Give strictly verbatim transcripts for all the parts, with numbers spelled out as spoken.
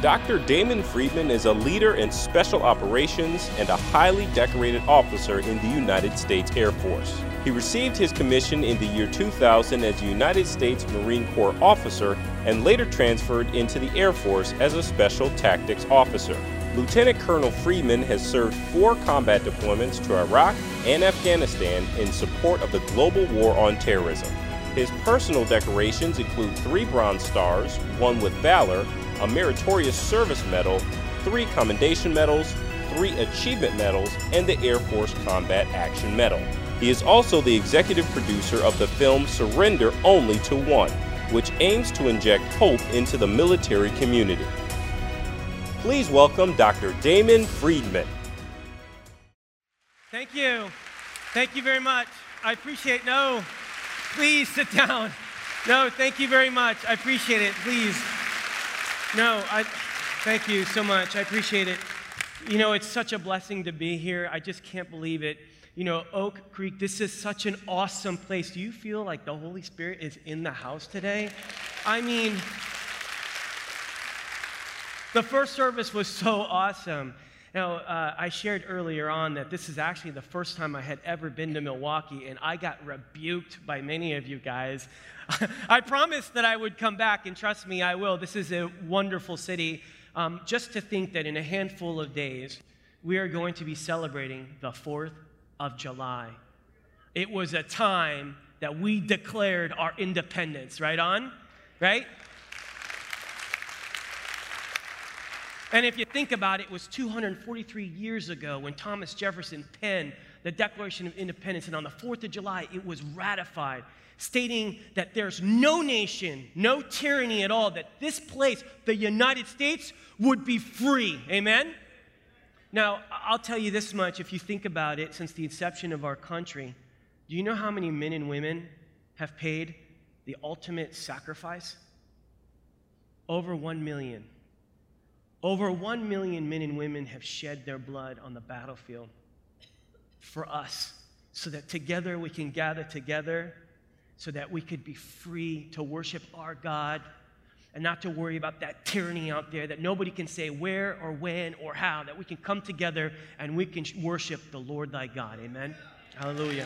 Doctor Damon Friedman is a leader in special operations and a highly decorated officer in the United States Air Force. He received his commission in the year two thousand as a United States Marine Corps officer and later transferred into the Air Force as a special tactics officer. Lieutenant Colonel Friedman has served four combat deployments to Iraq and Afghanistan in support of the global war on terrorism. His personal decorations include three Bronze Stars, one with Valor, a Meritorious Service Medal, three Commendation Medals, three Achievement Medals, and the Air Force Combat Action Medal. He is also the executive producer of the film Surrender Only to One, which aims to inject hope into the military community. Please welcome Doctor Damon Friedman. Thank you. Thank you very much. I appreciate, no, please sit down. No, thank you very much. I appreciate it, please. No, I, thank you so much. I appreciate it. You know, it's such a blessing to be here. I just can't believe it. You know, Oak Creek, this is such an awesome place. Do you feel like the Holy Spirit is in the house today? I mean, the first service was so awesome. Now, uh, I shared earlier on that this is actually the first time I had ever been to Milwaukee, and I got rebuked by many of you guys. I promised that I would come back, and trust me, I will. This is a wonderful city. Um, just to think that in a handful of days, we are going to be celebrating the fourth of July. It was a time that we declared our independence, right on? Right? And if you think about it, it was two hundred forty-three years ago when Thomas Jefferson penned the Declaration of Independence, and on the fourth of July, it was ratified, stating that there's no nation, no tyranny at all, that this place, the United States, would be free. Amen? Now, I'll tell you this much, if you think about it, since the inception of our country, do you know how many men and women have paid the ultimate sacrifice? Over one million. Over one million men and women have shed their blood on the battlefield for us, so that together we can gather together, so that we could be free to worship our God and not to worry about that tyranny out there, that nobody can say where or when or how, that we can come together and we can worship the Lord thy God. Amen? Hallelujah.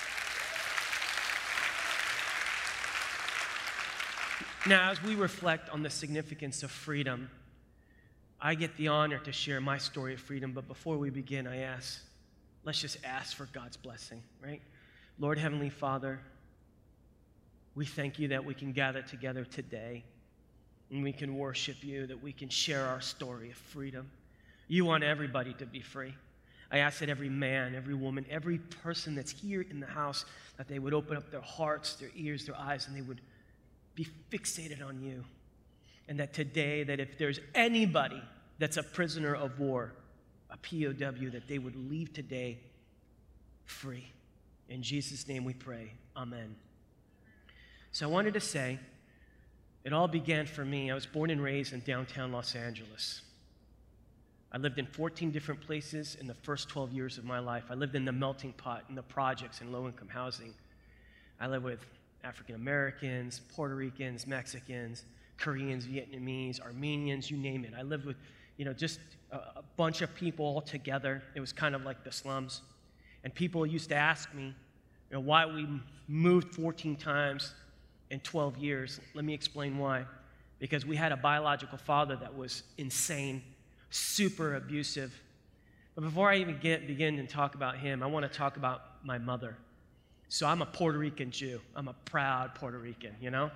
Now, as we reflect on the significance of freedom, I get the honor to share my story of freedom, but before we begin, I ask, let's just ask for God's blessing, right? Lord Heavenly Father, we thank you that we can gather together today and we can worship you, that we can share our story of freedom. You want everybody to be free. I ask that every man, every woman, every person that's here in the house, that they would open up their hearts, their ears, their eyes, and they would be fixated on you. And that today, that if there's anybody that's a prisoner of war, a P O W, that they would leave today free. In Jesus' name we pray. Amen. So I wanted to say, it all began for me. I was born and raised in downtown Los Angeles. I lived in fourteen different places in the first twelve years of my life. I lived in the melting pot, in the projects, in low-income housing. I lived with African Americans, Puerto Ricans, Mexicans, Koreans, Vietnamese, Armenians, you name it. I lived with, you know, just a, a bunch of people all together. It was kind of like the slums. And people used to ask me, you know, why we moved fourteen times in twelve years. Let me explain why. Because we had a biological father that was insane, super abusive. But before I even get, begin to talk about him, I want to talk about my mother. So I'm a Puerto Rican Jew. I'm a proud Puerto Rican, you know?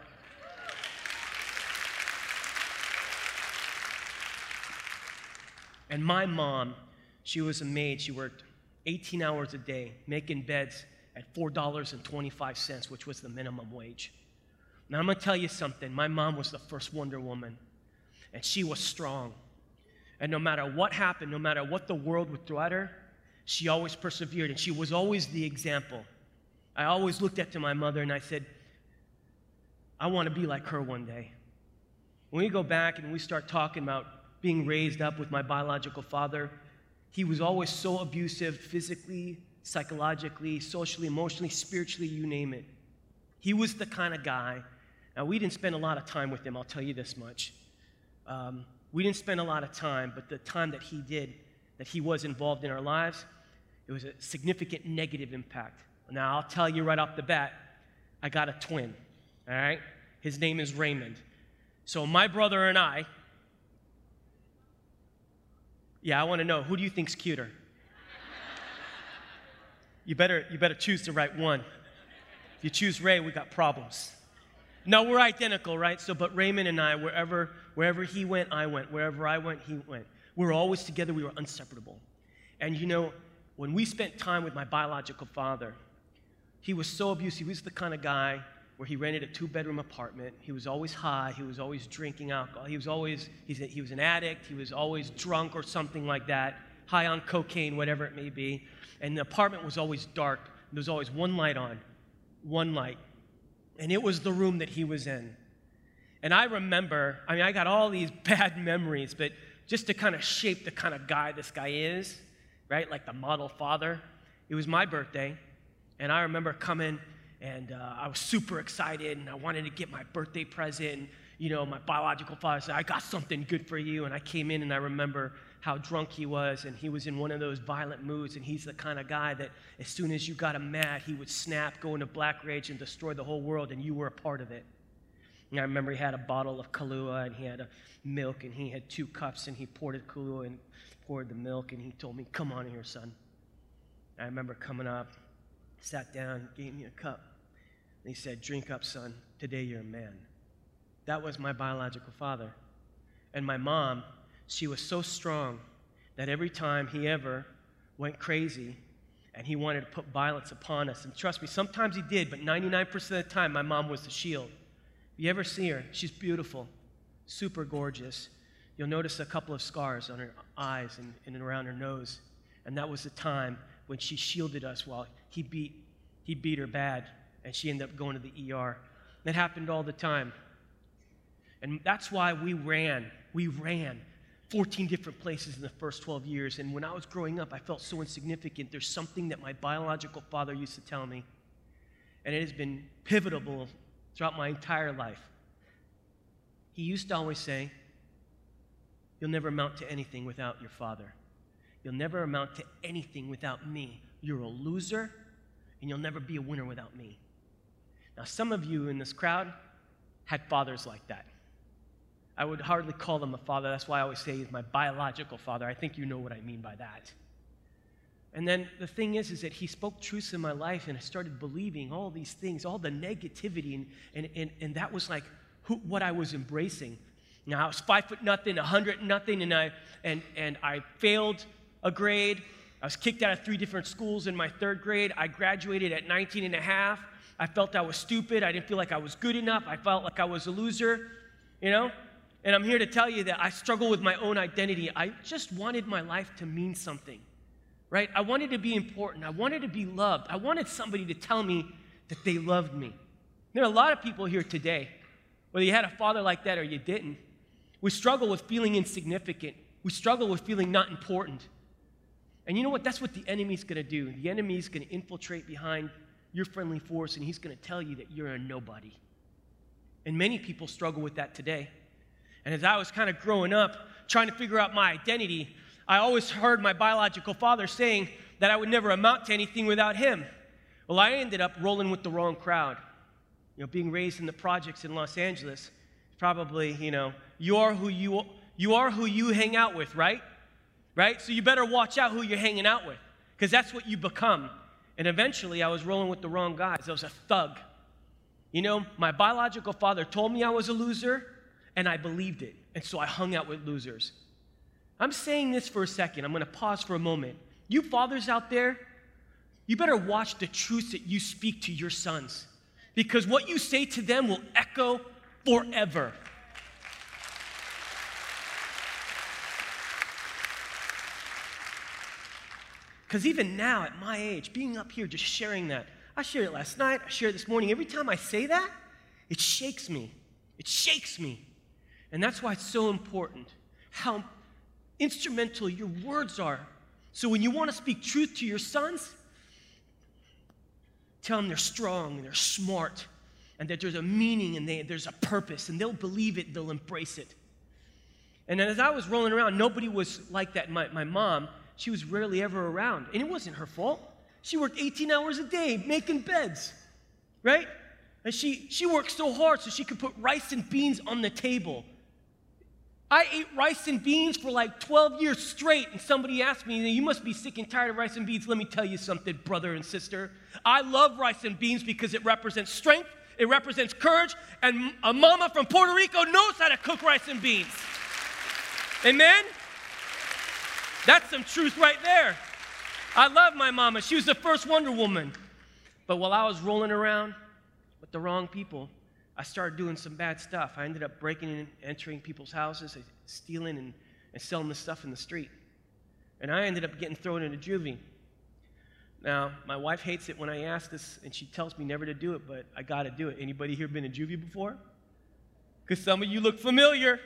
And my mom, she was a maid. She worked eighteen hours a day, making beds at four dollars and twenty-five cents, which was the minimum wage. Now, I'm going to tell you something. My mom was the first Wonder Woman, and she was strong. And no matter what happened, no matter what the world would throw at her, she always persevered, and she was always the example. I always looked up to my mother, and I said, I want to be like her one day. When we go back and we start talking about being raised up with my biological father, he was always so abusive, physically, psychologically, socially, emotionally, spiritually, you name it. He was the kind of guy, now we didn't spend a lot of time with him, I'll tell you this much. Um, we didn't spend a lot of time, but the time that he did, that he was involved in our lives, it was a significant negative impact. Now, I'll tell you right off the bat, I got a twin, all right? His name is Raymond. So my brother and I, yeah, I want to know, who do you think's cuter? You better, you better choose the right one. If you choose Ray, we got problems. No, we're identical, right? So, but Raymond and I, wherever, wherever he went, I went. Wherever I went, he went. We were always together. We were inseparable. And you know, when we spent time with my biological father, he was so abusive. He was the kind of guy where he rented a two-bedroom apartment. He was always high. He was always drinking alcohol. He was always, he's a, he was an addict. He was always drunk or something like that, high on cocaine, whatever it may be. And the apartment was always dark. There was always one light on, one light. And it was the room that he was in. And I remember, I mean, I got all these bad memories, but just to kind of shape the kind of guy this guy is, right, like the model father, it was my birthday. And I remember coming, and uh, I was super excited, and I wanted to get my birthday present. And, you know, my biological father said, I got something good for you. And I came in, and I remember how drunk he was, and he was in one of those violent moods, and he's the kind of guy that as soon as you got him mad, he would snap, go into black rage, and destroy the whole world, and you were a part of it. And I remember he had a bottle of Kahlua, and he had a milk, and he had two cups, and he poured the Kahlua and poured the milk, and he told me, come on here, son. I remember coming up, sat down, gave me a cup, and he said, drink up, son. Today you're a man. That was my biological father. And my mom, she was so strong that every time he ever went crazy and he wanted to put violence upon us, and trust me, sometimes he did, but ninety-nine percent of the time, my mom was the shield. If you ever see her, she's beautiful, super gorgeous. You'll notice a couple of scars on her eyes and, and around her nose. And that was the time when she shielded us while he beat, he beat her bad, and she ended up going to the E R. That happened all the time. And that's why we ran. We ran fourteen different places in the first twelve years. And when I was growing up, I felt so insignificant. There's something that my biological father used to tell me, and it has been pivotal throughout my entire life. He used to always say, you'll never amount to anything without your father. You'll never amount to anything without me. You're a loser, and you'll never be a winner without me. Now, some of you in this crowd had fathers like that. I would hardly call him a father. That's why I always say he's my biological father. I think you know what I mean by that. And then the thing is, is that he spoke truths in my life, and I started believing all these things, all the negativity, and, and, and, and that was like who, what I was embracing. Now, I was five foot nothing, a hundred nothing, and I, and, and I failed a grade. I was kicked out of three different schools in my third grade. I graduated at nineteen and a half. I felt I was stupid. I didn't feel like I was good enough. I felt like I was a loser, you know? And I'm here to tell you that I struggle with my own identity. I just wanted my life to mean something, right? I wanted to be important. I wanted to be loved. I wanted somebody to tell me that they loved me. There are a lot of people here today, whether you had a father like that or you didn't, we struggle with feeling insignificant. We struggle with feeling not important. And you know what? That's what the enemy's going to do. The enemy's going to infiltrate behind your friendly force, and he's going to tell you that you're a nobody. And many people struggle with that today. And as I was kind of growing up, trying to figure out my identity, I always heard my biological father saying that I would never amount to anything without him. Well, I ended up rolling with the wrong crowd. You know, being raised in the projects in Los Angeles, probably, you know, you are who you, you are who you hang out with, right? Right? So you better watch out who you're hanging out with, because that's what you become. And eventually, I was rolling with the wrong guys. I was a thug. You know, my biological father told me I was a loser, and I believed it. And so I hung out with losers. I'm saying this for a second. I'm going to pause for a moment. You fathers out there, you better watch the truths that you speak to your sons, because what you say to them will echo forever. Because even now, at my age, being up here, just sharing that, I shared it last night, I shared it this morning. Every time I say that, it shakes me. It shakes me. And that's why it's so important how instrumental your words are. So when you want to speak truth to your sons, tell them they're strong and they're smart and that there's a meaning and they, there's a purpose, and they'll believe it, they'll embrace it. And then as I was rolling around, nobody was like that. My, my mom, she was rarely ever around. And it wasn't her fault. She worked eighteen hours a day making beds, right? And she, she worked so hard so she could put rice and beans on the table. I ate rice and beans for like twelve years straight, and somebody asked me, you must be sick and tired of rice and beans. Let me tell you something, brother and sister. I love rice and beans because it represents strength, it represents courage, and a mama from Puerto Rico knows how to cook rice and beans. Amen? That's some truth right there. I love my mama. She was the first Wonder Woman. But while I was rolling around with the wrong people, I started doing some bad stuff. I ended up breaking and entering people's houses, stealing and, and selling the stuff in the street. And I ended up getting thrown into juvie. Now, my wife hates it when I ask this, and she tells me never to do it, but I got to do it. Anybody here been in juvie before? Because some of you look familiar.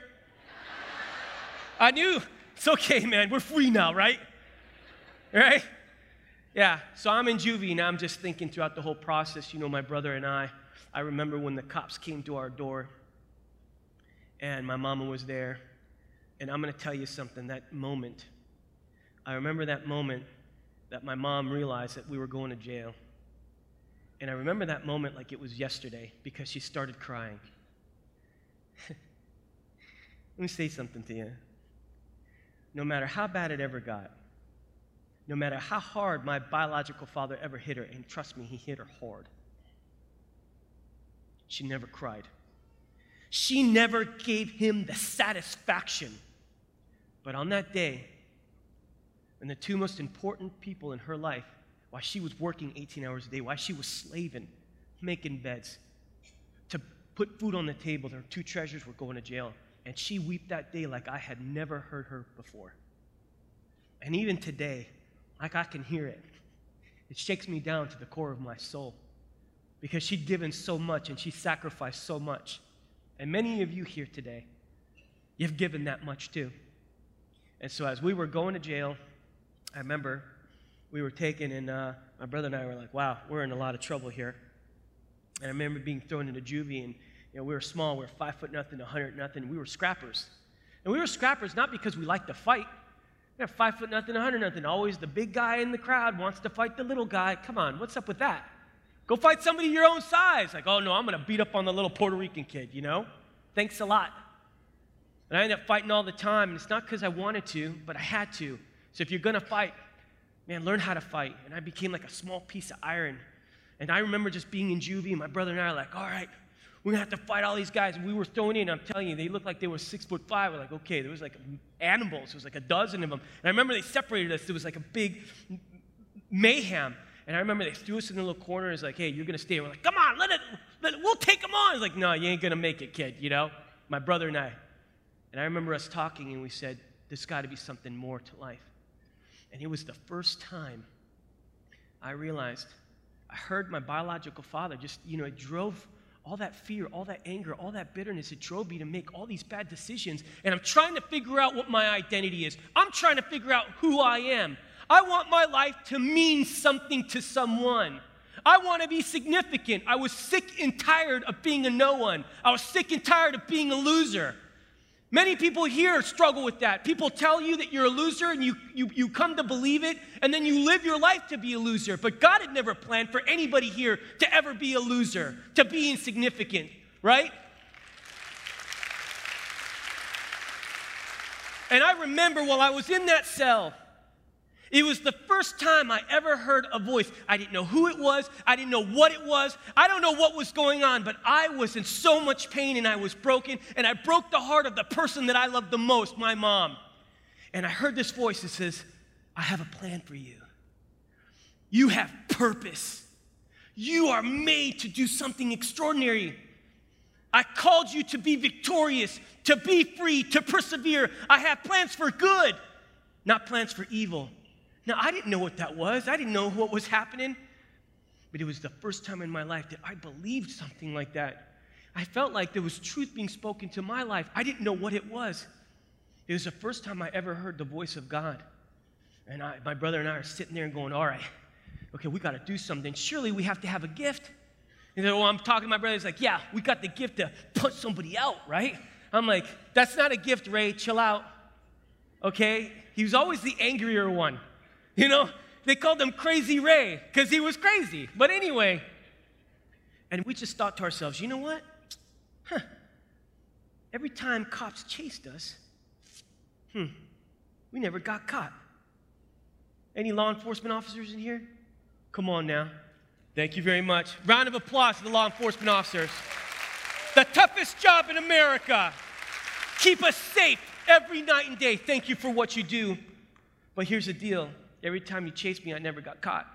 I knew. It's okay, man. We're free now, right? Right? Yeah, so I'm in juvie, and I'm just thinking throughout the whole process, you know, my brother and I, I remember when the cops came to our door, and my mama was there, and I'm going to tell you something, that moment, I remember that moment that my mom realized that we were going to jail, and I remember that moment like it was yesterday, because she started crying. Let me say something to you. No matter how bad it ever got, no matter how hard my biological father ever hit her, and trust me, he hit her hard, she never cried. She never gave him the satisfaction. But on that day, when the two most important people in her life, while she was working eighteen hours a day, while she was slaving, making beds, to put food on the table, their two treasures were going to jail. And she wept that day like I had never heard her before. And even today, like I can hear it, it shakes me down to the core of my soul. Because she'd given so much and she sacrificed so much. And many of you here today, you've given that much too. And so as we were going to jail, I remember we were taken, and uh, my brother and I were like, wow, we're in a lot of trouble here. And I remember being thrown into juvie, and you know, we were small, we were five foot nothing, a hundred nothing, we were scrappers. And we were scrappers not because we liked to fight. You know, five foot nothing, a hundred nothing, always the big guy in the crowd wants to fight the little guy. Come on, what's up with that? Go fight somebody your own size. Like, oh no, I'm going to beat up on the little Puerto Rican kid, you know? Thanks a lot. And I ended up fighting all the time, and it's not because I wanted to, but I had to. So if you're going to fight, man, learn how to fight. And I became like a small piece of iron. And I remember just being in juvie, and my brother and I are like, all right, we're going to have to fight all these guys. And we were thrown in. I'm telling you, they looked like they were six foot five. We're like, okay, there was like animals. There was like a dozen of them. And I remember they separated us. There was like a big mayhem. And I remember they threw us in the little corner. It's like, hey, you're going to stay. We're like, come on, let it, let it, we'll take them on. It's like, no, you ain't going to make it, kid, you know? My brother and I. And I remember us talking, and we said, there's got to be something more to life. And it was the first time I realized, I heard my biological father just, you know, it drove all that fear, all that anger, all that bitterness, it drove me to make all these bad decisions. And I'm trying to figure out what my identity is. I'm trying to figure out who I am. I want my life to mean something to someone. I want to be significant. I was sick and tired of being a no one. I was sick and tired of being a loser. Many people here struggle with that. People tell you that you're a loser, and you, you, you come to believe it, and then you live your life to be a loser. But God had never planned for anybody here to ever be a loser, to be insignificant, right? And I remember while I was in that cell, it was the first time I ever heard a voice. I didn't know who it was. I didn't know what it was. I don't know what was going on, but I was in so much pain, and I was broken, and I broke the heart of the person that I loved the most, my mom. And I heard this voice that says, I have a plan for you. You have purpose. You are made to do something extraordinary. I called you to be victorious, to be free, to persevere. I have plans for good, not plans for evil. Now, I didn't know what that was. I didn't know what was happening. But it was the first time in my life that I believed something like that. I felt like there was truth being spoken to my life. I didn't know what it was. It was the first time I ever heard the voice of God. And I, my brother and I are sitting there and going, all right, okay, we got to do something. Surely we have to have a gift. And then, well, I'm talking to my brother. He's like, yeah, we got the gift to punch somebody out, right? I'm like, that's not a gift, Ray. Chill out. Okay? He was always the angrier one. You know? They called him Crazy Ray because he was crazy. But anyway, and we just thought to ourselves, you know what? Huh. Every time cops chased us, hmm, we never got caught. Any law enforcement officers in here? Come on now. Thank you very much. Round of applause to the law enforcement officers. The toughest job in America. Keep us safe every night and day. Thank you for what you do. But here's the deal. Every time you chased me, I never got caught.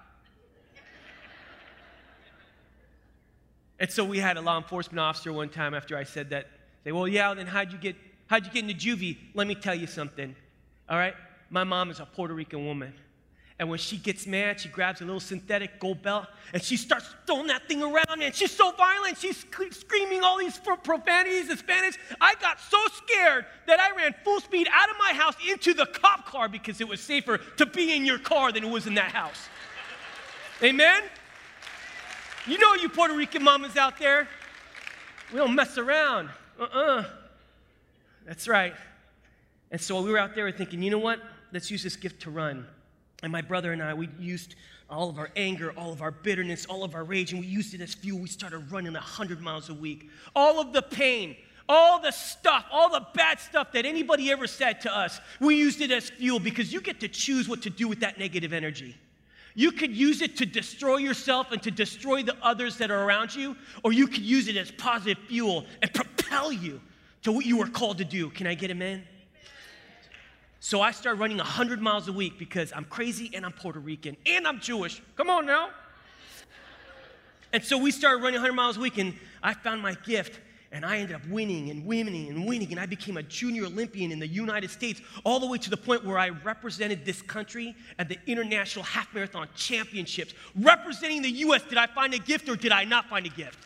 And so we had a law enforcement officer one time after I said that say, well, yeah, then how'd you get, how'd you get into juvie? Let me tell you something, all right? My mom is a Puerto Rican woman. And when she gets mad, she grabs a little synthetic gold belt, and she starts throwing that thing around, and she's so violent. She's sc- screaming all these profanities in Spanish. I got so scared that I ran full speed out of my house into the cop car because it was safer to be in your car than it was in that house. Amen? You know you Puerto Rican mamas out there. We don't mess around. Uh-uh. That's right. And so we were out there thinking, you know what? Let's use this gift to run. And my brother and I, we used all of our anger, all of our bitterness, all of our rage, and we used it as fuel. We started running one hundred miles a week. All of the pain, all the stuff, all the bad stuff that anybody ever said to us, we used it as fuel because you get to choose what to do with that negative energy. You could use it to destroy yourself and to destroy the others that are around you, or you could use it as positive fuel and propel you to what you were called to do. Can I get an amen? So I started running one hundred miles a week because I'm crazy and I'm Puerto Rican and I'm Jewish. Come on now. And so we started running one hundred miles a week, and I found my gift, and I ended up winning and winning and winning, and I became a junior Olympian in the United States, all the way to the point where I represented this country at the International Half Marathon Championships. Representing the U S, did I find a gift or did I not find a gift?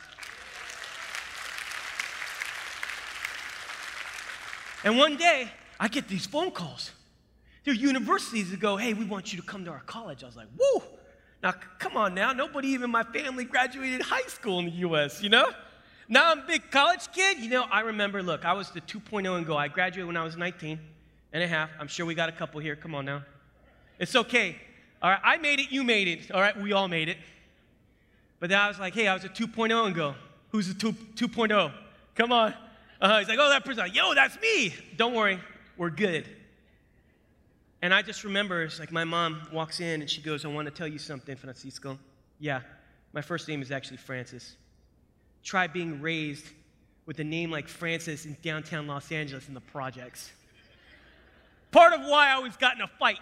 And one day, I get these phone calls. There are universities that go, hey, we want you to come to our college. I was like, woo! Now, c- come on now. Nobody even in my family graduated high school in the U S, you know? Now I'm a big college kid. You know, I remember, look, I was the two point oh and go. I graduated when I was nineteen and a half. I'm sure we got a couple here. Come on now. It's okay. All right, I made it. You made it. All right, we all made it. But then I was like, hey, I was a two point oh and go. Who's the two, 2.0? Come on. Uh, he's like, oh, that person. Yo, that's me. Don't worry. We're good. And I just remember, it's like my mom walks in and she goes, I want to tell you something, Francisco. Yeah, my first name is actually Francis. Try being raised with a name like Francis in downtown Los Angeles in the projects. Part of why I always got in a fight.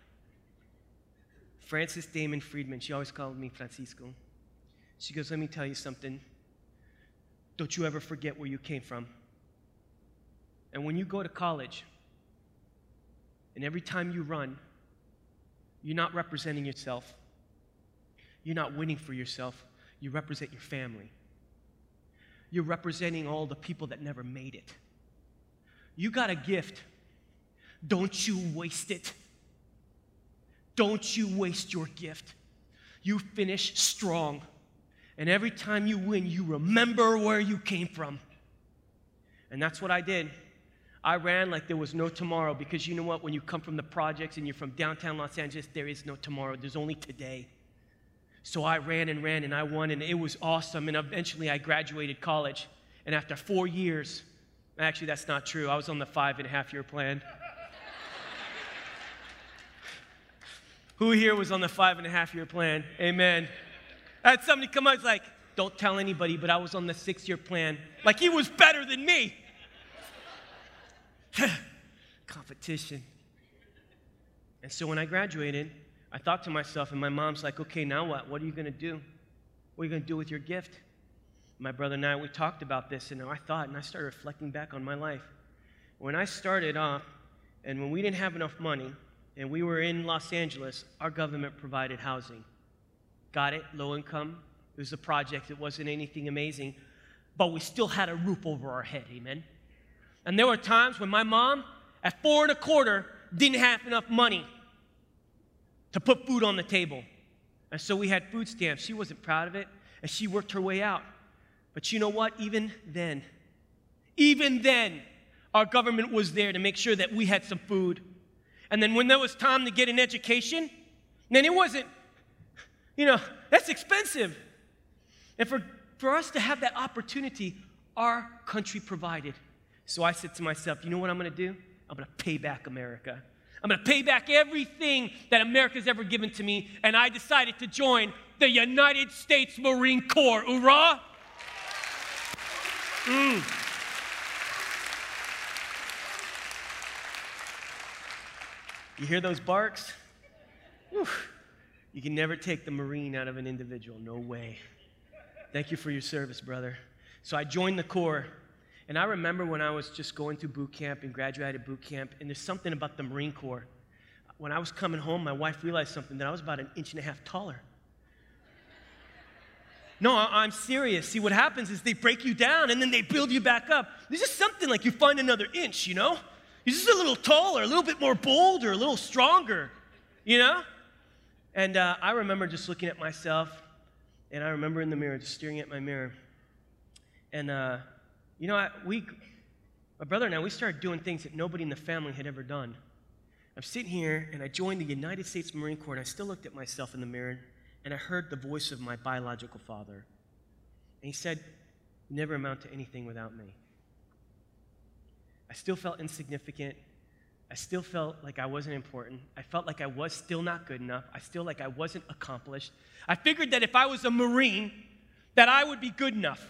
Francis Damon Friedman, she always called me Francisco. She goes, let me tell you something. Don't you ever forget where you came from. And when you go to college, and every time you run, you're not representing yourself. You're not winning for yourself. You represent your family. You're representing all the people that never made it. You got a gift. Don't you waste it. Don't you waste your gift. You finish strong. And every time you win, you remember where you came from. And that's what I did. I ran like there was no tomorrow because you know what? When you come from the projects and you're from downtown Los Angeles, there is no tomorrow. There's only today. So I ran and ran and I won, and it was awesome. And eventually I graduated college. And after four years, actually that's not true. I was on the five and a half year plan. Who here was on the five and a half year plan? Amen. I had somebody come out, he's like, don't tell anybody, but I was on the six year plan. Like he was better than me. Competition. And so when I graduated, I thought to myself, and my mom's like, okay, now what? What are you going to do? What are you going to do with your gift? My brother and I, we talked about this, and I thought, and I started reflecting back on my life. When I started off, and when we didn't have enough money, and we were in Los Angeles, our government provided housing. Got it? Low income. It was a project. It wasn't anything amazing. But we still had a roof over our head. Amen? And there were times when my mom, at four and a quarter, didn't have enough money to put food on the table. And so we had food stamps. She wasn't proud of it, and she worked her way out. But you know what? Even then, even then, Our government was there to make sure that we had some food. And then when there was time to get an education, then it wasn't, you know, that's expensive. And for, for us to have that opportunity, our country provided. So I said to myself, you know what I'm going to do? I'm going to pay back America. I'm going to pay back everything that America's ever given to me. And I decided to join the United States Marine Corps. Hoorah! Mm. You hear those barks? Whew. You can never take the Marine out of an individual. No way. Thank you for your service, brother. So I joined the Corps. And I remember when I was just going through boot camp and graduated boot camp, and there's something about the Marine Corps. When I was coming home, my wife realized something, that I was about an inch and a half taller. No, I'm serious. See, what happens is they break you down, and then they build you back up. There's just something like you find another inch, you know? You're just a little taller, a little bit more bolder, a little stronger, you know? And uh, I remember just looking at myself, and I remember in the mirror, just staring at my mirror. And, uh, you know, I, we, my brother and I, we started doing things that nobody in the family had ever done. I'm sitting here, and I joined the United States Marine Corps, and I still looked at myself in the mirror, and I heard the voice of my biological father. And he said, "You never amount to anything without me." I still felt insignificant. I still felt like I wasn't important. I felt like I was still not good enough. I still like I wasn't accomplished. I figured that if I was a Marine, that I would be good enough.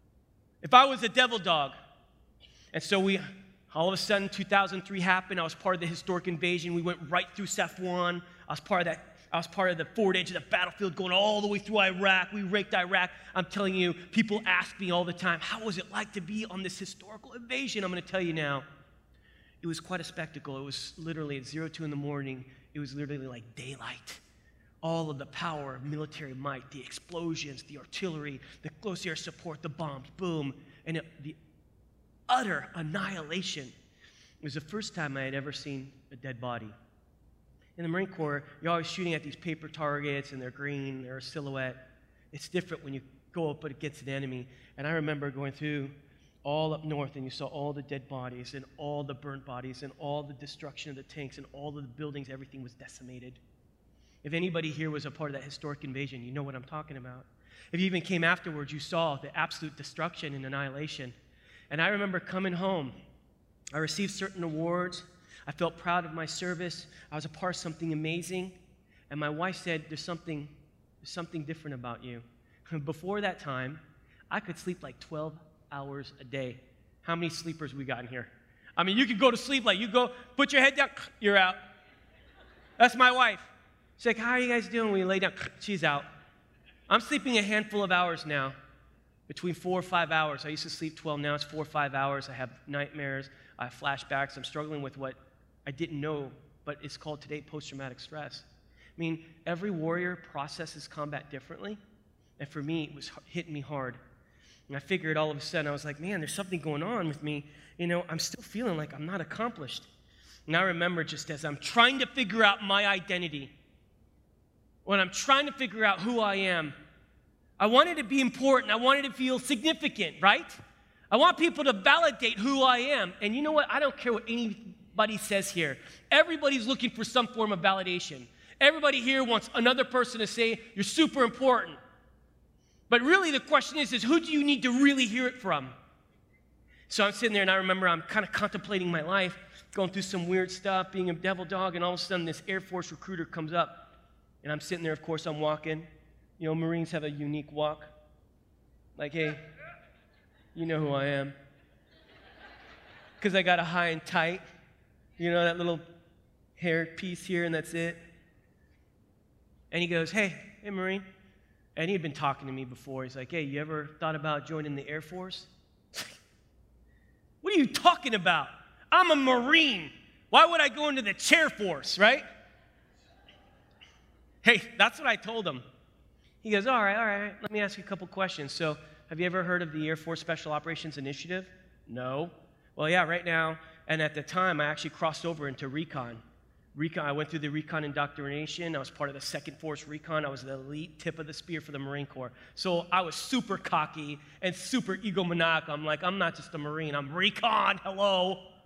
If I was a devil dog. And so we, all of a sudden, two thousand three happened. I was part of the historic invasion. We went right through Safwan. I was part of that. I was part of the forward edge of the battlefield going all the way through Iraq. We raked Iraq. I'm telling you, people ask me all the time, how was it like to be on this historical invasion? I'm going to tell you now. It was quite a spectacle. It was literally at zero two in the morning. It was literally like daylight. All of the power of military might, the explosions, the artillery, the close air support, the bombs, boom, and it, the utter annihilation. It was the first time I had ever seen a dead body. In the Marine Corps, you're always shooting at these paper targets, and they're green, they're a silhouette. It's different when you go up against an enemy. And I remember going through all up north, and you saw all the dead bodies, and all the burnt bodies, and all the destruction of the tanks, and all of the buildings, everything was decimated. If anybody here was a part of that historic invasion, you know what I'm talking about. If you even came afterwards, you saw the absolute destruction and annihilation. And I remember coming home. I received certain awards. I felt proud of my service. I was a part of something amazing. And my wife said, there's something, there's something different about you. Before that time, I could sleep like twelve hours a day. How many sleepers we got in here? I mean, you could go to sleep like you go, put your head down, you're out. That's my wife. She's like, how are you guys doing when you lay down? She's out. I'm sleeping a handful of hours now, between four or five hours. I used to sleep twelve, now it's four or five hours. I have nightmares, I have flashbacks. I'm struggling with what I didn't know, but it's called today post-traumatic stress. I mean, every warrior processes combat differently, and for me, it was hitting me hard. And I figured all of a sudden, I was like, man, there's something going on with me. You know, I'm still feeling like I'm not accomplished. And I remember just as I'm trying to figure out my identity, when I'm trying to figure out who I am, I wanted to be important. I wanted to feel significant, right? I want people to validate who I am. And you know what? I don't care what anybody says here. Everybody's looking for some form of validation. Everybody here wants another person to say, you're super important. But really the question is, is who do you need to really hear it from? So I'm sitting there and I remember I'm kind of contemplating my life, going through some weird stuff, being a devil dog, and all of a sudden this Air Force recruiter comes up. And I'm sitting there, of course, I'm walking. You know, Marines have a unique walk. Like, hey, you know who I am. Because I got a high and tight. You know, that little hair piece here, and that's it. And he goes, hey, hey, Marine. And he had been talking to me before. He's like, hey, you ever thought about joining the Air Force? What are you talking about? I'm a Marine. Why would I go into the Chair Force, right? Hey, that's what I told him. He goes, all right, all right, let me ask you a couple questions. So have you ever heard of the Air Force Special Operations Initiative? No. Well, yeah, right now. And at the time, I actually crossed over into recon. Recon. I went through the recon indoctrination. I was part of the second Force Recon. I was the elite tip of the spear for the Marine Corps. So I was super cocky and super egomaniacal. I'm like, I'm not just a Marine. I'm recon. Hello.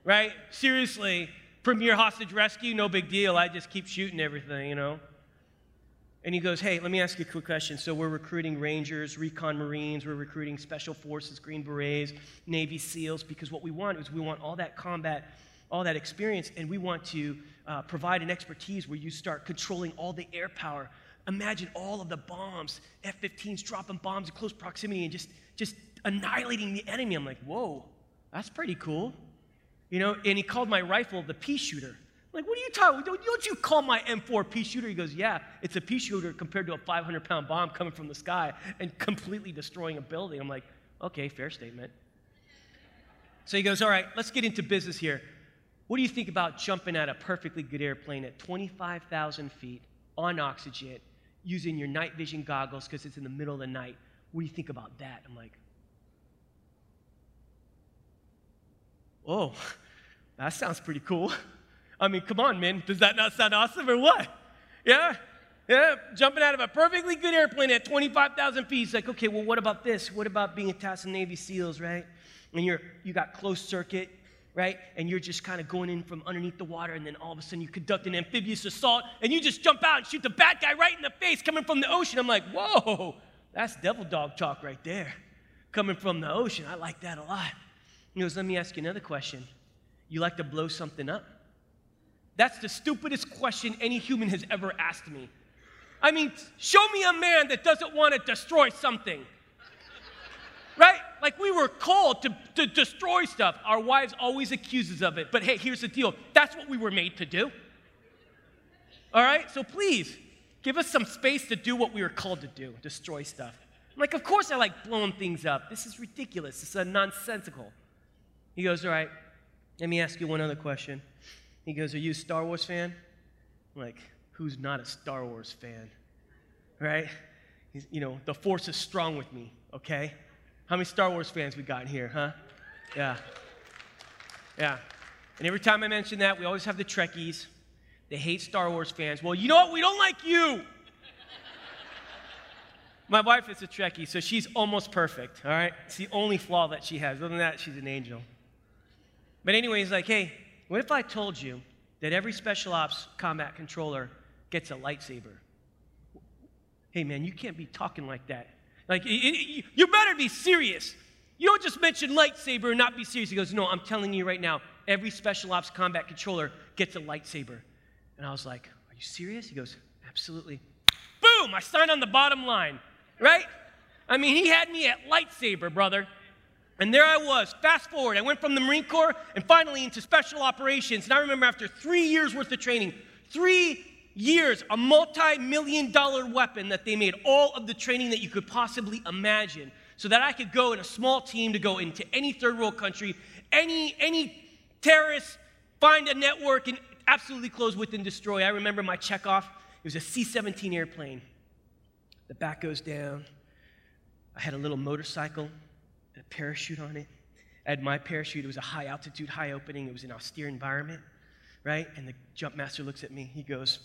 right? Seriously, Premier Hostage Rescue, no big deal. I just keep shooting everything, you know? And he goes, hey, let me ask you a quick question. So we're recruiting Rangers, Recon Marines, we're recruiting Special Forces, Green Berets, Navy SEALs, because what we want is we want all that combat, all that experience, and we want to uh, provide an expertise where you start controlling all the air power. Imagine all of the bombs, F fifteens dropping bombs in close proximity and just, just annihilating the enemy. I'm like, whoa, that's pretty cool. You know, and he called my rifle the pea shooter. Like, what are you talking about? Don't, don't you call my M four pea shooter? He goes, yeah, it's a pea shooter compared to a five hundred pound bomb coming from the sky and completely destroying a building. I'm like, okay, fair statement. So he goes, all right, let's get into business here. What do you think about jumping out a perfectly good airplane at twenty-five thousand feet on oxygen using your night vision goggles because it's in the middle of the night? What do you think about that? I'm like, oh, that sounds pretty cool. I mean, come on, man. Does that not sound awesome or what? Yeah? Yeah? Jumping out of a perfectly good airplane at twenty-five thousand feet. It's like, okay, well, what about this? What about being attached to Navy SEALs, right? And you're, you got closed circuit, right? And you're just kind of going in from underneath the water, and then all of a sudden you conduct an amphibious assault, and you just jump out and shoot the bad guy right in the face coming from the ocean. I'm like, whoa, that's devil dog talk right there. Coming from the ocean, I like that a lot. He goes, let me ask you another question. You like to blow something up? That's the stupidest question any human has ever asked me. I mean, show me a man that doesn't want to destroy something. Right? Like, we were called to, to destroy stuff. Our wives always accuse us of it. But hey, here's the deal. That's what we were made to do. All right? So please, give us some space to do what we were called to do, destroy stuff. I'm like, of course I like blowing things up. This is ridiculous. This is nonsensical. He goes, all right, let me ask you one other question. He goes, are you a Star Wars fan? I'm like, who's not a Star Wars fan? Right? He's, you know, the Force is strong with me, okay? How many Star Wars fans we got in here, huh? Yeah. Yeah. And every time I mention that, we always have the Trekkies. They hate Star Wars fans. Well, you know what? We don't like you. My wife is a Trekkie, so she's almost perfect, all right? It's the only flaw that she has. Other than that, she's an angel. But anyway, he's like, hey, what if I told you that every special ops combat controller gets a lightsaber? Hey, man, you can't be talking like that. Like, it, it, you better be serious. You don't just mention lightsaber and not be serious. He goes, no, I'm telling you right now, every special ops combat controller gets a lightsaber. And I was like, are you serious? He goes, absolutely. Boom, I signed on the bottom line, right? I mean, he had me at lightsaber, brother. And there I was, fast forward, I went from the Marine Corps and finally into special operations. And I remember after three years worth of training, three years, a multi-million dollar weapon that they made all of the training that you could possibly imagine so that I could go in a small team to go into any third world country, any, any terrorist, find a network and absolutely close with and destroy. I remember my checkoff, it was a C seventeen airplane. The back goes down. I had a little motorcycle. A parachute on it. I had my parachute. It was a high altitude, high opening. It was an austere environment, right? And the jump master looks at me. He goes,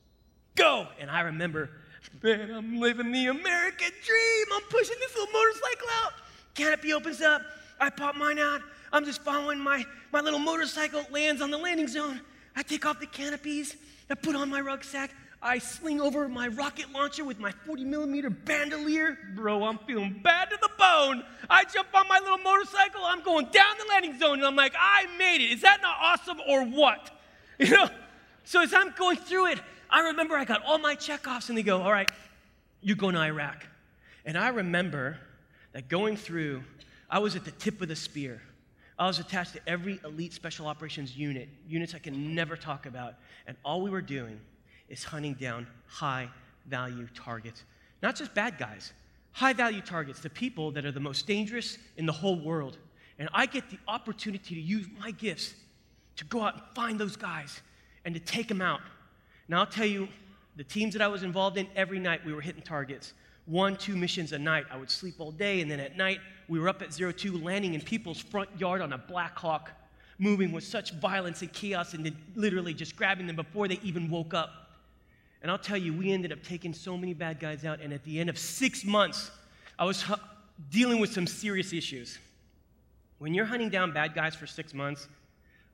go! And I remember, man, I'm living the American dream. I'm pushing this little motorcycle out. Canopy opens up. I pop mine out. I'm just following my, my little motorcycle. It lands on the landing zone. I take off the canopies. I put on my rucksack. I sling over my rocket launcher with my forty millimeter bandolier. Bro, I'm feeling bad to the bone. I jump on my little motorcycle. I'm going down the landing zone, and I'm like, I made it. Is that not awesome or what? You know? So as I'm going through it, I remember I got all my checkoffs, and they go, all right, you're going to Iraq. And I remember that going through, I was at the tip of the spear. I was attached to every elite special operations unit, units I can never talk about, and all we were doing is hunting down high-value targets. Not just bad guys, high-value targets, the people that are the most dangerous in the whole world. And I get the opportunity to use my gifts to go out and find those guys and to take them out. Now, I'll tell you, the teams that I was involved in, every night we were hitting targets. One, two missions a night. I would sleep all day, and then at night, we were up at zero two, landing in people's front yard on a Black Hawk, moving with such violence and chaos, and then literally just grabbing them before they even woke up. And I'll tell you, we ended up taking so many bad guys out, and at the end of six months, I was hu- dealing with some serious issues. When you're hunting down bad guys for six months,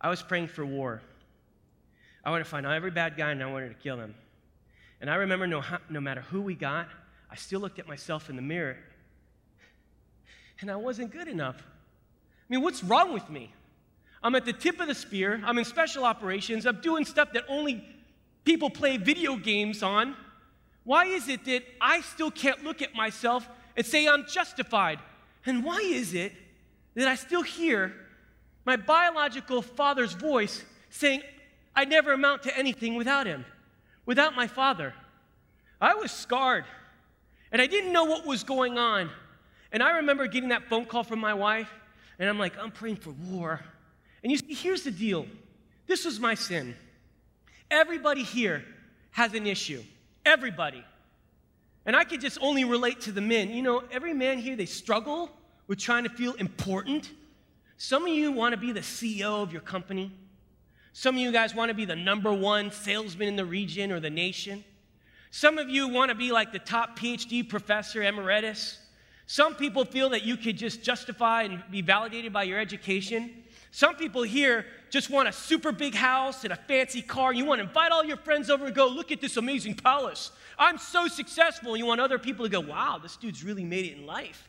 I was praying for war. I wanted to find out every bad guy, and I wanted to kill them. And I remember no, no matter who we got, I still looked at myself in the mirror, and I wasn't good enough. I mean, what's wrong with me? I'm at the tip of the spear. I'm in special operations. I'm doing stuff that only people play video games on. Why is it that I still can't look at myself and say I'm justified? And why is it that I still hear my biological father's voice saying I never amount to anything without him, without my father? I was scarred, and I didn't know what was going on. And I remember getting that phone call from my wife, and I'm like, I'm praying for war. And you see, here's the deal. This was my sin. Everybody here has an issue. Everybody. And I could just only relate to the men. You know, every man here, they struggle with trying to feel important. Some of you want to be the C E O of your company. Some of you guys want to be the number one salesman in the region or the nation. Some of you want to be like the top P H D professor emeritus. Some people feel that you could just justify and be validated by your education. Some people here just want a super big house and a fancy car. You want to invite all your friends over and go, look at this amazing palace. I'm so successful. You want other people to go, wow, this dude's really made it in life.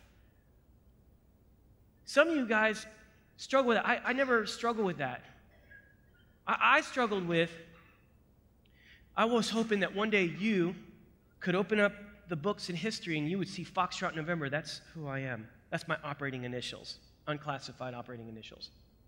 Some of you guys struggle with that. I, I never struggled with that. I, I struggled with, I was hoping that one day you could open up the books in history and you would see Foxtrot November. That's who I am. That's my operating initials, unclassified operating initials.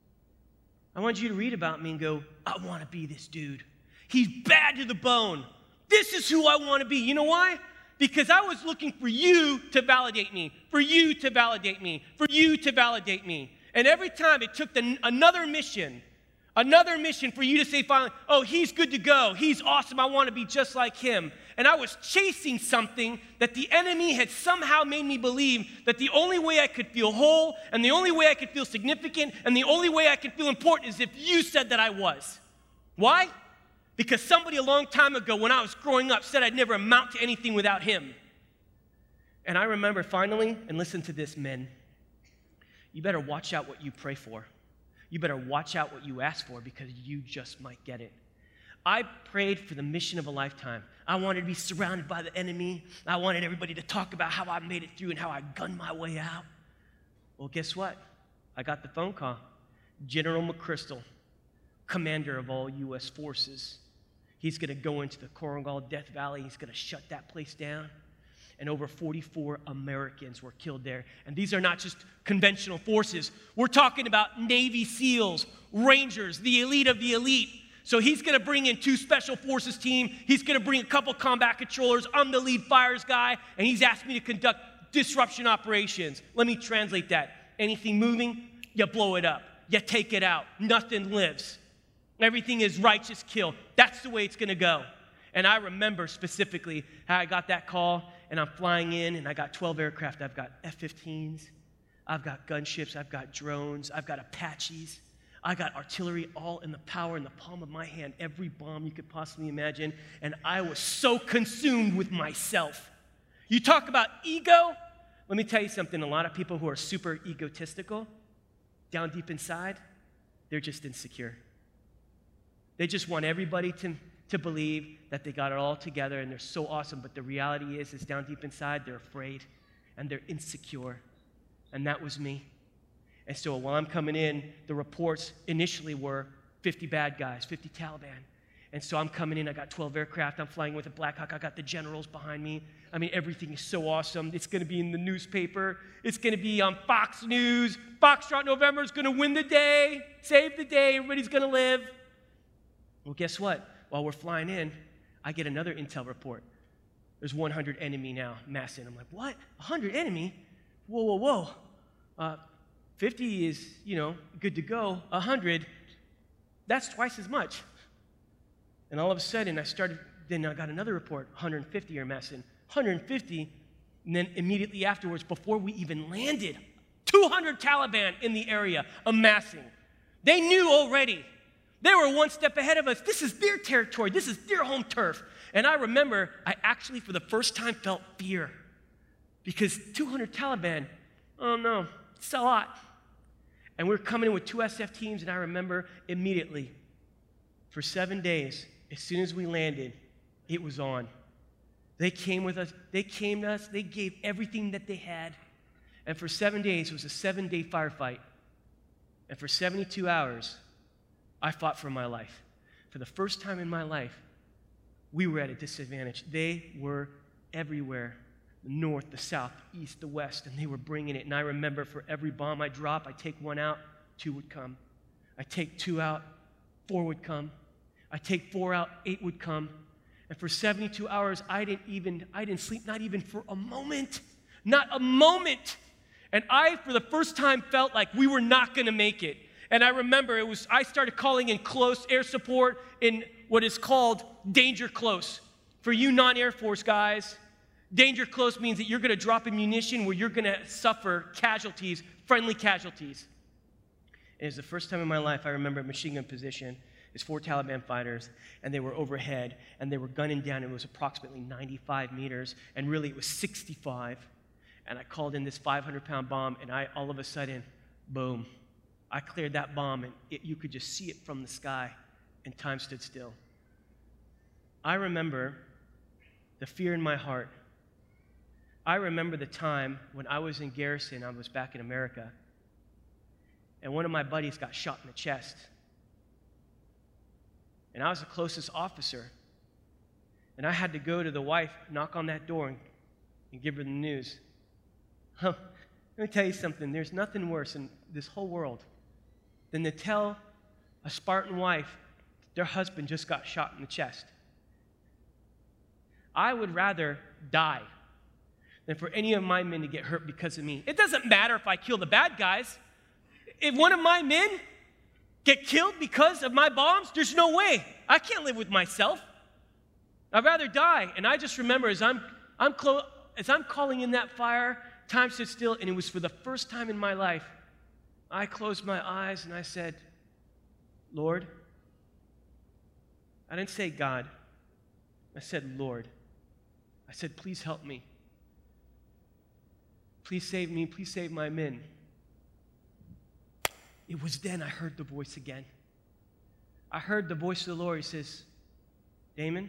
I wanted you to read about me and go, I want to be this dude. He's bad to the bone. This is who I want to be. You know why? Because I was looking for you to validate me, for you to validate me, for you to validate me. And every time it took the, another mission, another mission for you to say finally, oh, he's good to go. He's awesome. I want to be just like him. And I was chasing something that the enemy had somehow made me believe that the only way I could feel whole and the only way I could feel significant and the only way I could feel important is if you said that I was. Why? Because somebody a long time ago when I was growing up said I'd never amount to anything without him. And I remember finally, and listen to this, men, you better watch out what you pray for. You better watch out what you ask for because you just might get it. I prayed for the mission of a lifetime. I wanted to be surrounded by the enemy. I wanted everybody to talk about how I made it through and how I gunned my way out. Well, guess what? I got the phone call. General McChrystal, commander of all U S forces. He's going to go into the Korengal Death Valley. He's going to shut that place down. And over forty-four Americans were killed there. And these are not just conventional forces. We're talking about Navy SEALs, Rangers, the elite of the elite. So he's going to bring in two special forces team. He's going to bring a couple combat controllers. I'm the lead fires guy, and he's asked me to conduct disruption operations. Let me translate that. Anything moving, you blow it up. You take it out. Nothing lives. Everything is righteous kill. That's the way it's going to go. And I remember specifically how I got that call, and I'm flying in, and I got twelve aircraft. I've got F fifteens. I've got gunships. I've got drones. I've got Apaches. I got artillery all in the power in the palm of my hand, every bomb you could possibly imagine, and I was so consumed with myself. You talk about ego? Let me tell you something. A lot of people who are super egotistical, down deep inside, they're just insecure. They just want everybody to, to believe that they got it all together and they're so awesome, but the reality is, is down deep inside, they're afraid and they're insecure, and that was me. And so while I'm coming in, the reports initially were fifty bad guys, fifty Taliban. And so I'm coming in, I got twelve aircraft, I'm flying with a Black Hawk, I got the generals behind me. I mean, everything is so awesome. It's going to be in the newspaper. It's going to be on Fox News. Foxtrot November is going to win the day, save the day, everybody's going to live. Well, guess what? While we're flying in, I get another intel report. There's one hundred enemy now, massing. I'm like, what? one hundred enemy? Whoa, whoa, whoa. Uh, fifty is, you know, good to go. one hundred, that's twice as much. And all of a sudden, I started, then I got another report, one hundred fifty are massing. one hundred fifty, and then immediately afterwards, before we even landed, two hundred Taliban in the area amassing. They knew already. They were one step ahead of us. This is their territory. This is their home turf. And I remember I actually, for the first time, felt fear. Because two hundred Taliban, oh no, it's a lot. And we were coming in with two S F teams, and I remember immediately, for seven days, as soon as we landed, it was on. They came with us. They came to us. They gave everything that they had. And for seven days, it was a seven-day firefight. And for seventy-two hours, I fought for my life. For the first time in my life, we were at a disadvantage. They were everywhere, the north, the south, the east, the west, and they were bringing it. And I remember for every bomb I drop, I take one out, two would come. I take two out, four would come. I take four out, eight would come. And for seventy-two hours, I didn't even, I didn't sleep, not even for a moment. Not a moment. And I, for the first time, felt like we were not going to make it. And I remember it was, I started calling in close air support in what is called danger close. For you non-Air Force guys, danger close means that you're going to drop a munition where you're going to suffer casualties, friendly casualties. And it was the first time in my life I remember a machine gun position. It's four Taliban fighters, and they were overhead, and they were gunning down. It was approximately ninety-five meters, and really it was sixty-five. And I called in this five hundred pound bomb, and I, all of a sudden, boom. I cleared that bomb, and it, you could just see it from the sky, and time stood still. I remember the fear in my heart. I remember the time when I was in garrison, I was back in America, and one of my buddies got shot in the chest. And I was the closest officer. And I had to go to the wife, knock on that door, and, and give her the news. Huh, let me tell you something. There's nothing worse in this whole world than to tell a Spartan wife their husband just got shot in the chest. I would rather die than for any of my men to get hurt because of me. It doesn't matter if I kill the bad guys. If one of my men get killed because of my bombs, there's no way. I can't live with myself. I'd rather die. And I just remember as I'm, I'm, clo- as I'm calling in that fire, time stood still, and it was for the first time in my life, I closed my eyes and I said, Lord. I didn't say God. I said, Lord. I said, please help me. Please save me. Please save my men. It was then I heard the voice again. I heard the voice of the Lord. He says, Damon,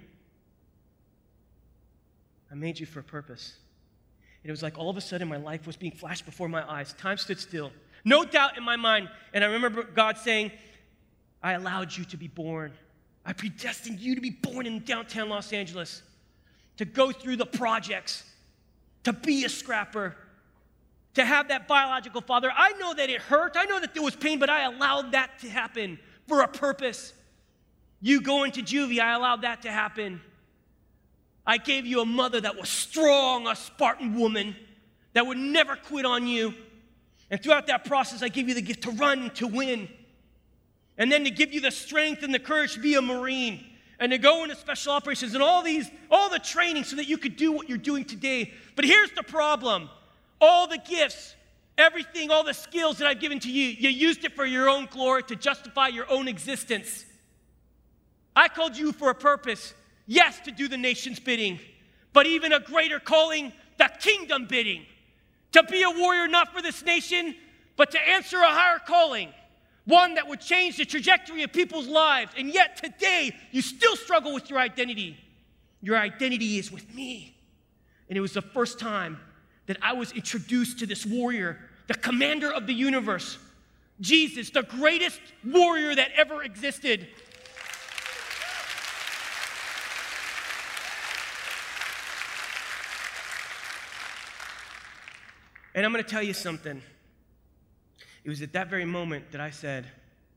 I made you for a purpose. And it was like all of a sudden my life was being flashed before my eyes. Time stood still. No doubt in my mind. And I remember God saying, I allowed you to be born. I predestined you to be born in downtown Los Angeles, to go through the projects, to be a scrapper, to have that biological father. I know that it hurt. I know that there was pain, but I allowed that to happen for a purpose. You going to juvie, I allowed that to happen. I gave you a mother that was strong, a Spartan woman that would never quit on you. And throughout that process, I gave you the gift to run and to win. And then to give you the strength and the courage to be a Marine and to go into special operations and all these, all the training so that you could do what you're doing today. But here's the problem. All the gifts, everything, all the skills that I've given to you, you used it for your own glory to justify your own existence. I called you for a purpose, yes, to do the nation's bidding, but even a greater calling, the kingdom bidding. To be a warrior not for this nation, but to answer a higher calling, one that would change the trajectory of people's lives. And yet today, you still struggle with your identity. Your identity is with me. And it was the first time that I was introduced to this warrior, the commander of the universe, Jesus, the greatest warrior that ever existed. And I'm going to tell you something. It was at that very moment that I said,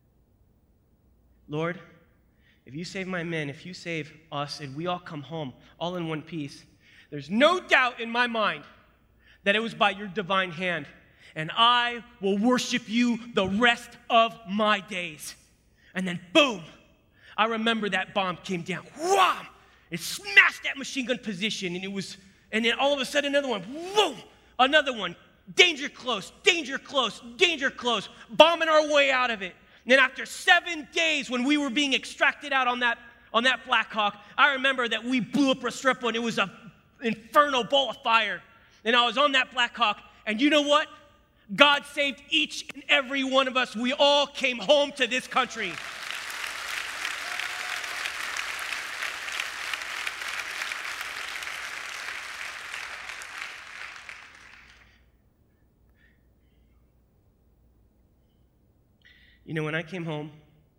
Lord, if you save my men, if you save us, and we all come home all in one piece, there's no doubt in my mind that it was by your divine hand, and I will worship you the rest of my days. And then boom, I remember that bomb came down. Wham! It smashed that machine gun position, and it was, and then all of a sudden another one, boom, another one. Danger close, danger close, danger close, bombing our way out of it. And then after seven days when we were being extracted out on that, on that Black Hawk, I remember that we blew up Restrepo and it was an inferno ball of fire. And I was on that Black Hawk, and you know what? God saved each and every one of us. We all came home to this country. You know, when I came home,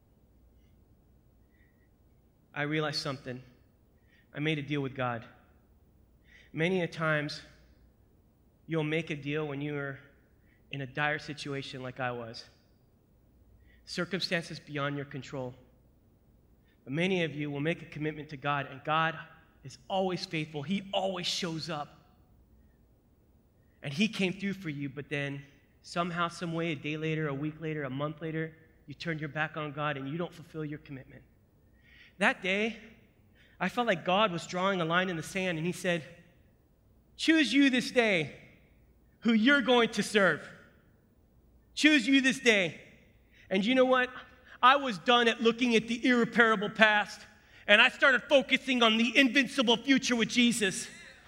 I realized something. I made a deal with God. Many a times, you'll make a deal when you are in a dire situation like I was. Circumstances beyond your control. But many of you will make a commitment to God, and God is always faithful. He always shows up. And he came through for you, but then somehow, some way, a day later, a week later, a month later, you turn your back on God and you don't fulfill your commitment. That day, I felt like God was drawing a line in the sand, and he said, choose you this day who you're going to serve. Choose you this day. And you know what? I was done at looking at the irreparable past, and I started focusing on the invincible future with Jesus.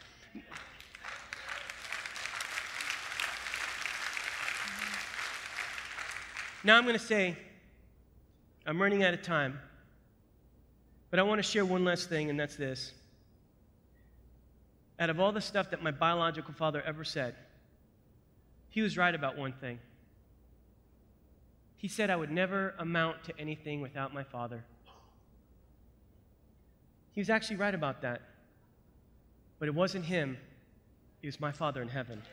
Now I'm going to say, I'm running out of time, but I want to share one last thing, and that's this. Out of all the stuff that my biological father ever said, he was right about one thing. He said I would never amount to anything without my father. He was actually right about that. But it wasn't him. It was my Father in heaven.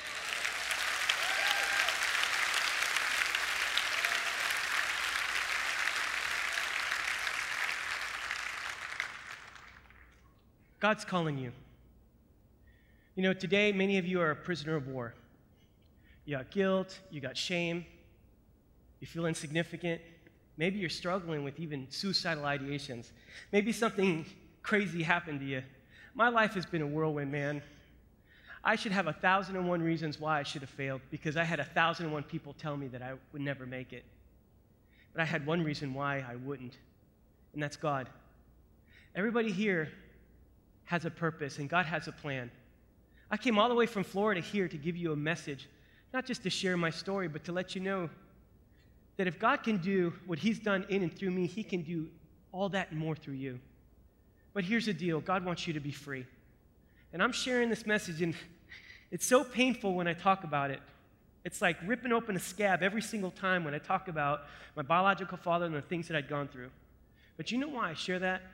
God's calling you. You know, today, many of you are a prisoner of war. You got guilt, you got shame, you feel insignificant. Maybe you're struggling with even suicidal ideations. Maybe something crazy happened to you. My life has been a whirlwind, man. I should have a thousand and one reasons why I should have failed, because I had a thousand and one people tell me that I would never make it. But I had one reason why I wouldn't, and that's God. Everybody here has a purpose, and God has a plan. I came all the way from Florida here to give you a message, not just to share my story, but to let you know that if God can do what he's done in and through me, he can do all that and more through you. But here's the deal. God wants you to be free. And I'm sharing this message, and it's so painful when I talk about it. It's like ripping open a scab every single time when I talk about my biological father and the things that I'd gone through. But you know why I share that?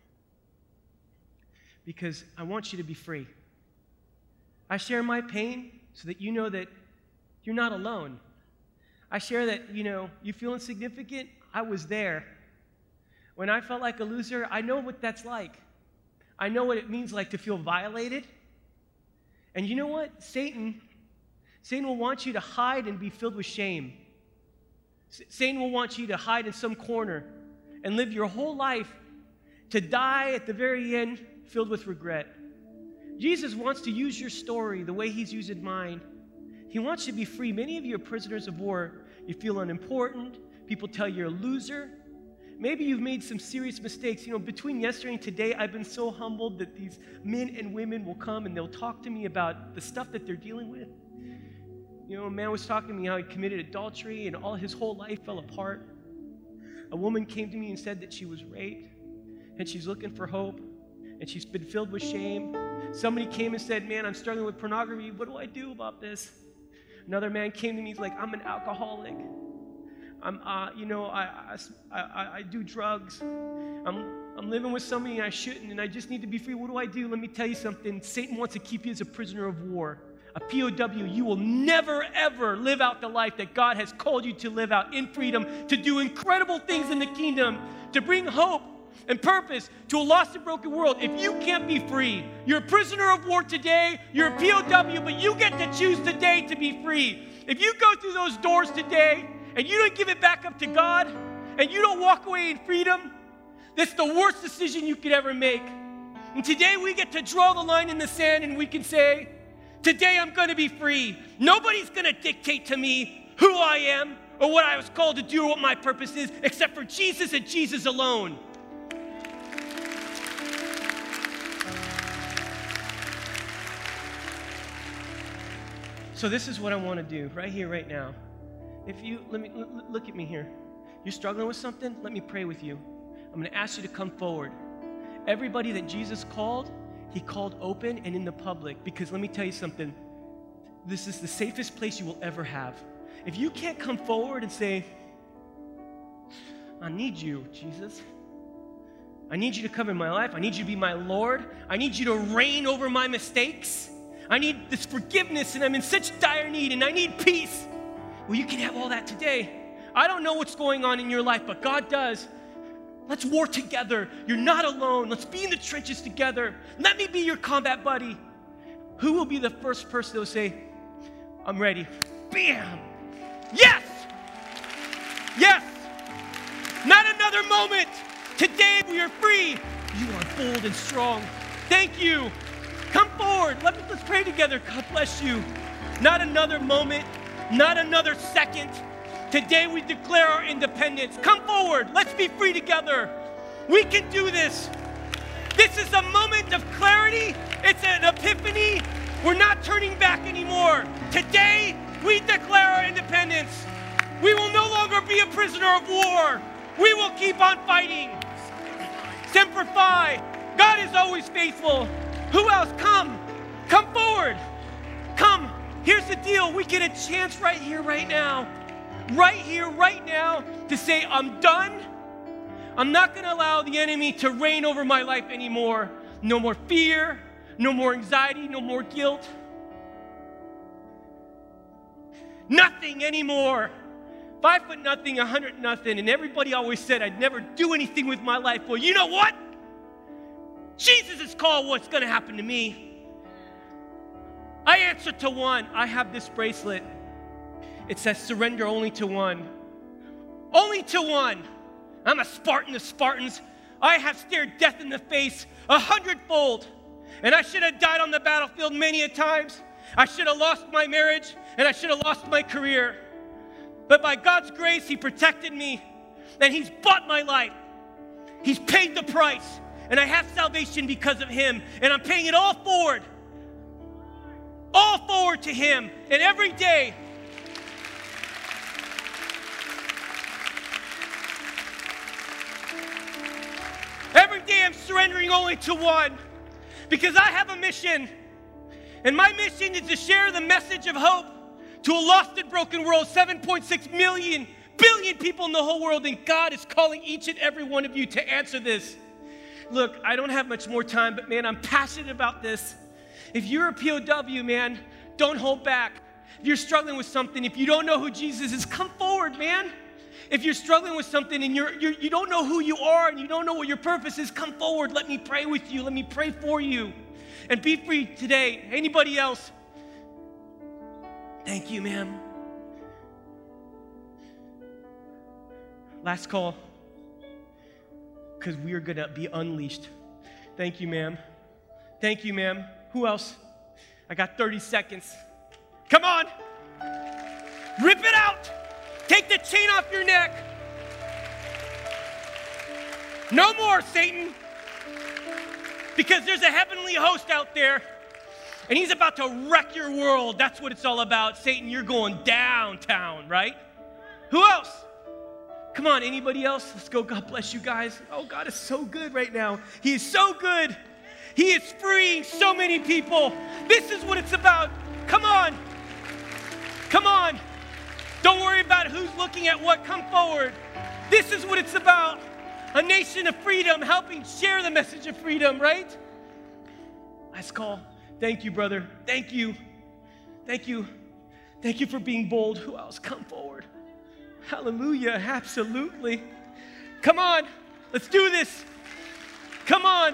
Because I want you to be free. I share my pain so that you know that you're not alone. I share that, you know, you feel insignificant. I was there. When I felt like a loser, I know what that's like. I know what it means like to feel violated. And you know what? Satan, Satan will want you to hide and be filled with shame. S- Satan will want you to hide in some corner and live your whole life to die at the very end filled with regret. Jesus wants to use your story the way he's using mine. He wants you to be free. Many of you are prisoners of war. You feel unimportant. People tell you you're a loser. Maybe you've made some serious mistakes. You know, between yesterday and today, I've been so humbled that these men and women will come and they'll talk to me about the stuff that they're dealing with. You know, a man was talking to me how he committed adultery and all his whole life fell apart. A woman came to me and said that she was raped and she's looking for hope and she's been filled with shame. Somebody came and said, man, I'm struggling with pornography. What do I do about this? Another man came to me, he's like, I'm an alcoholic. I'm, uh, you know, I, I, I, I do drugs. I'm, I'm living with somebody I shouldn't, and I just need to be free. What do I do? Let me tell you something. Satan wants to keep you as a prisoner of war, a P O W. You will never, ever live out the life that God has called you to live out in freedom, to do incredible things in the kingdom, to bring hope and purpose to a lost and broken world. If you can't be free, you're a prisoner of war today, you're a P O W, but you get to choose today to be free. If you go through those doors today and you don't give it back up to God and you don't walk away in freedom, that's the worst decision you could ever make. And today we get to draw the line in the sand and we can say, today I'm going to be free. Nobody's going to dictate to me who I am or what I was called to do or what my purpose is, except for Jesus and Jesus alone. So this is what I want to do right here, right now. If you, let me, l- look at me here. You're struggling with something? Let me pray with you. I'm going to ask you to come forward. Everybody that Jesus called, he called open and in the public, because let me tell you something. This is the safest place you will ever have. If you can't come forward and say, I need you, Jesus. I need you to come in my life. I need you to be my Lord. I need you to reign over my mistakes. I need this forgiveness, and I'm in such dire need, and I need peace. Well, you can have all that today. I don't know what's going on in your life, but God does. Let's war together. You're not alone. Let's be in the trenches together. Let me be your combat buddy. Who will be the first person that will say, I'm ready? Bam! Yes! Yes! Not another moment. Today we are free. You are bold and strong. Thank you. Come forward. Let me, let's pray together. God bless you. Not another moment. Not another second. Today we declare our independence. Come forward. Let's be free together. We can do this. This is a moment of clarity. It's an epiphany. We're not turning back anymore. Today we declare our independence. We will no longer be a prisoner of war. We will keep on fighting. Semper Fi. God is always faithful. Who else? Come. Come forward. Come. Here's the deal. We get a chance right here, right now. Right here, right now, to say, I'm done. I'm not going to allow the enemy to reign over my life anymore. No more fear. No more anxiety. No more guilt. Nothing anymore. Five foot nothing, a hundred nothing. And everybody always said I'd never do anything with my life. Well, you know what? Jesus is called what's going to happen to me. I answer to one. I have this bracelet. It says surrender only to one. Only to one. I'm a Spartan of Spartans. I have stared death in the face a hundredfold. And I should have died on the battlefield many a times. I should have lost my marriage, and I should have lost my career. But by God's grace, He protected me, and He's bought my life. He's paid the price, and I have salvation because of Him, and I'm paying it all forward. All forward to Him, and every day, every day I'm surrendering only to one, because I have a mission, and my mission is to share the message of hope to a lost and broken world, seven point six million, billion people in the whole world, and God is calling each and every one of you to answer this. Look, I don't have much more time, but man, I'm passionate about this. If you're a P O W, man, don't hold back. If you're struggling with something, if you don't know who Jesus is, come forward, man. If you're struggling with something and you're, you're, you don't know who you are and you don't know what your purpose is, come forward. Let me pray with you. Let me pray for you. And be free today. Anybody else? Thank you, ma'am. Last call, because we are going to be unleashed. Thank you, ma'am. Thank you, ma'am. Who else? I got thirty seconds. Come on. Rip it out. Take the chain off your neck. No more, Satan. Because there's a heavenly host out there, and he's about to wreck your world. That's what it's all about. Satan, you're going downtown, right? Who else? Come on, anybody else? Let's go. God bless you guys. Oh, God is so good right now. He is so good. He is freeing so many people. This is what it's about. Come on. Come on. Don't worry about who's looking at what. Come forward. This is what it's about. A nation of freedom, helping share the message of freedom, right? Last call. Thank you, brother. Thank you. Thank you. Thank you for being bold. Who else? Come forward. Hallelujah. Absolutely. Come on. Let's do this. Come on.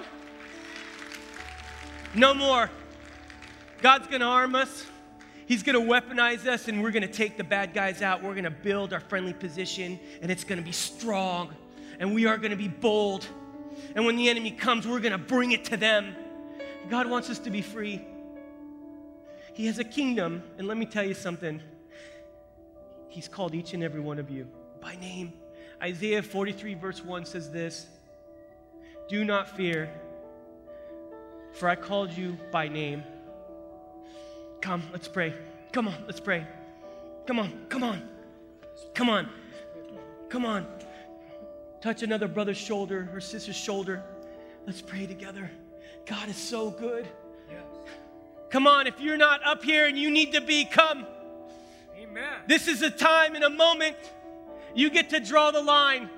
No more. God's going to arm us. He's going to weaponize us, and we're going to take the bad guys out. We're going to build our friendly position, and it's going to be strong. And we are going to be bold. And when the enemy comes, we're going to bring it to them. God wants us to be free. He has a kingdom. And let me tell you something. He's called each and every one of you by name. Isaiah forty-three verse one says this. Do not fear, for I called you by name. Come, let's pray. Come on, let's pray. Come on, come on, come on, come on. Touch another brother's shoulder or sister's shoulder. Let's pray together. God is so good. Yes. Come on, if you're not up here and you need to be, come. Amen. This is a time and a moment. You get to draw the line.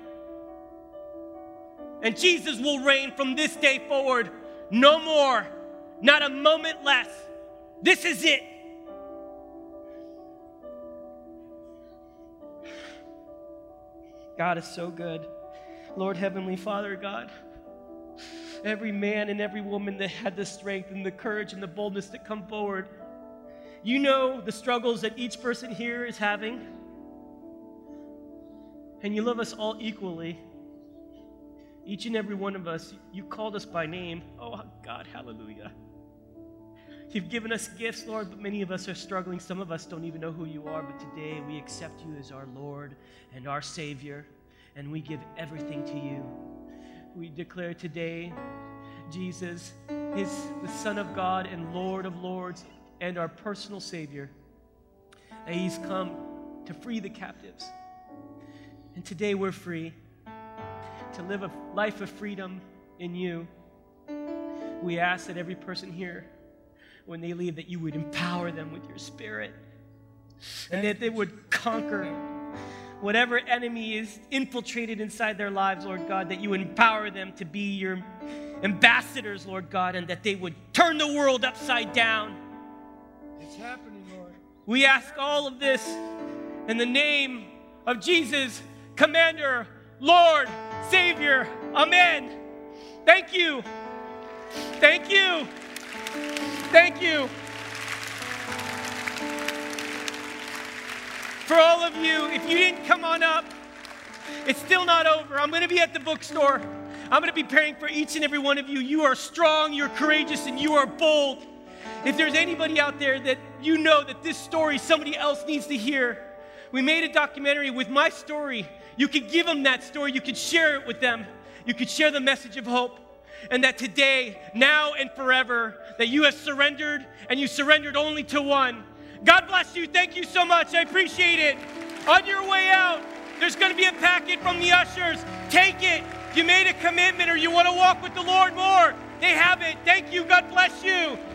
And Jesus will reign from this day forward. No more. Not a moment less. This is it. God is so good. Lord, Heavenly Father, God, every man and every woman that had the strength and the courage and the boldness to come forward, you know the struggles that each person here is having, and you love us all equally. Each and every one of us, you called us by name. Oh, God, hallelujah. You've given us gifts, Lord, but many of us are struggling. Some of us don't even know who you are, but today we accept you as our Lord and our Savior, and we give everything to you. We declare today, Jesus is the Son of God and Lord of Lords and our personal Savior. And he's come to free the captives. And today we're free to live a life of freedom in you. We ask that every person here, when they leave, that you would empower them with your Spirit, and that they would conquer whatever enemy is infiltrated inside their lives, Lord God, that you would empower them to be your ambassadors, Lord God, and that they would turn the world upside down. It's happening, Lord. We ask all of this in the name of Jesus, Commander, Lord, Savior. Amen. Thank you. Thank you. Thank you. For all of you, if you didn't come on up, it's still not over. I'm going to be at the bookstore. I'm going to be praying for each and every one of you. You are strong, you're courageous, and you are bold. If there's anybody out there that you know that this story somebody else needs to hear, we made a documentary with my story. You could give them that story. You could share it with them. You could share the message of hope. And that today, now and forever, that you have surrendered, and you surrendered only to one. God bless you. Thank you so much. I appreciate it. On your way out, there's going to be a packet from the ushers. Take it. You made a commitment or you want to walk with the Lord more. They have it. Thank you. God bless you.